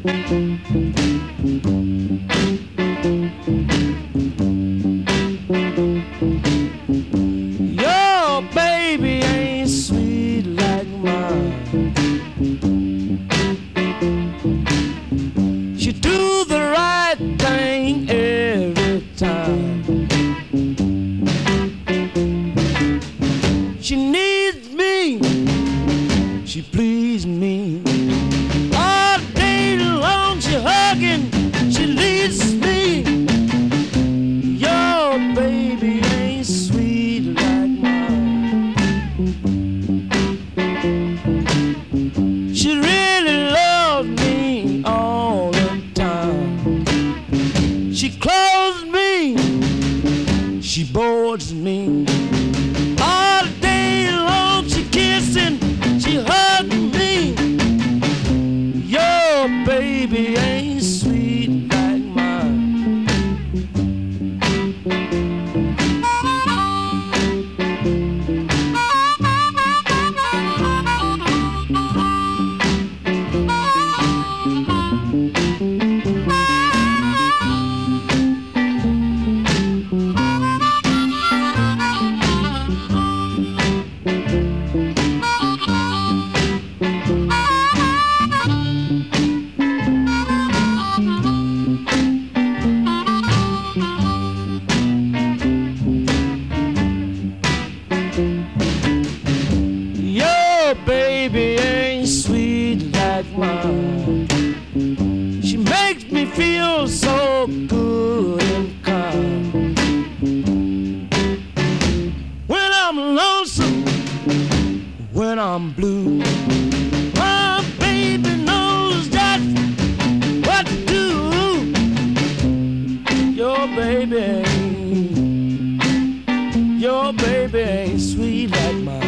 Your baby ain't sweet like mine. She do the right thing every time. She needs me, she pleases me. All day long she hugging, she leads me. Your baby ain't sweet like mine. She really loves me all the time. She clothes me, she boards me. All day long she kissing, she hugging me. Your baby ain't sweet like mine. Your baby ain't sweet like mine. She makes me feel so good and calm. When I'm lonesome, when I'm blue, my baby knows just what to do. Your baby ain't sweet like mine.